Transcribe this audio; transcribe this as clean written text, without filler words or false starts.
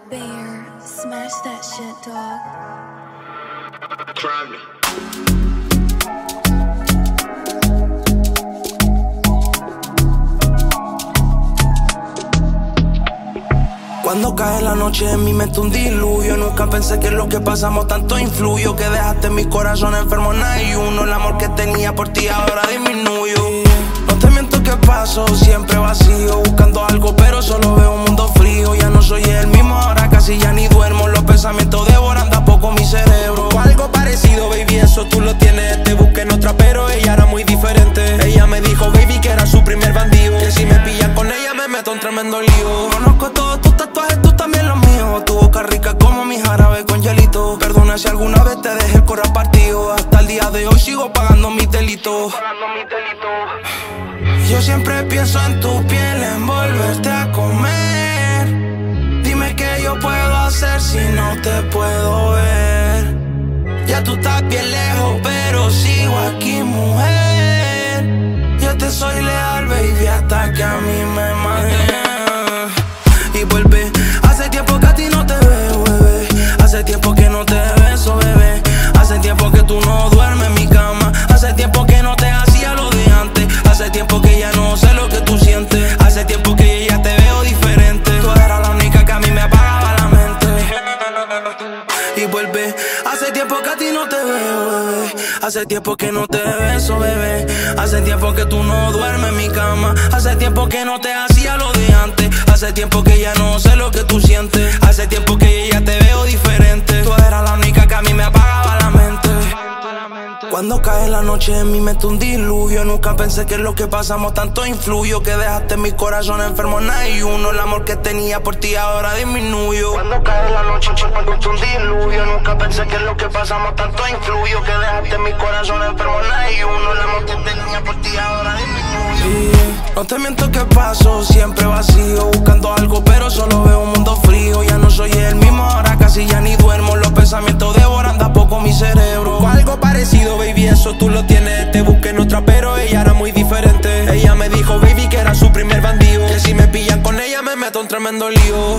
Bear, smash that shit, dog. Try me. Cuando cae la noche en mi mente un diluvio. Nunca pensé que lo que pasamos tanto influyó, que dejaste mi corazón enfermo en ayuno. El amor que tenía por ti ahora disminuyó. No te miento que paso siempre vacío, buscando algo pero solo veo un mundo frío. Ya no soy el mismo, ahora casi ya ni duermo. Los pensamientos devoran a poco mi cerebro. O algo parecido, baby, eso tú lo tienes. Te busqué en otra pero ella era muy diferente. Ella me dijo, baby, que era su primer bandido, que si me pillan con ella me meto en tremendo lío. Conozco todos tus tatuajes, tú también los míos. Tu boca rica como mi jarabe con hielito. Perdona si alguna vez te dejé el corazón partido. Hasta el día de hoy sigo pagando mis delitos. Yo siempre pienso en tu piel, en volverte a comer. Dime qué yo puedo hacer si no te puedo ver. Ya tú estás bien lejos, pero sigo aquí, mujer. Yo te soy leal, baby, hasta que a mí me maten. Y vuelve, hace tiempo que a ti no te veo, bebé. Hace tiempo que no te beso, bebé. Hace tiempo que tú no duermes en mi cama. Hace tiempo que no te hacía lo de antes. Hace tiempo que ya no sé lo que tú sientes. Hace tiempo que ya te veo diferente. Tú eras la única que a mí me apagaba la mente. Y vuelve, hace tiempo que a ti no te veo, bebé. Hace tiempo que no te beso, bebé. Hace tiempo que tú no duermes en mi cama. Hace tiempo que no te hacía lo de antes. Hace tiempo que ya no sé lo que tú sientes. Hace tiempo que ya te veo diferente. Tú eras la única que a mí me apagaba la mente. Cuando cae la noche en mi mente un diluvio. Nunca pensé que lo que pasamos tanto influyó, que dejaste mi corazón enfermo en ayuno. El amor que tenía por ti ahora disminuyó. Cuando cae la noche en mi mente un diluvio. Nunca pensé que lo que pasamos tanto influyó, que dejaste mi corazón enfermo en ayuno. El amor que tenía por ti ahora disminuyó. No te miento que paso siempre vacío, buscando algo pero solo veo un mundo frío. Ya no soy el mismo, ahora casi ya ni duermo. Los pensamientos devoran a poco mi cerebro. O algo parecido, baby, eso tú lo tienes. Te busqué en otra pero ella era muy diferente. Ella me dijo, baby, que era su primer bandido, que si me pillan con ella me meto en tremendo lío.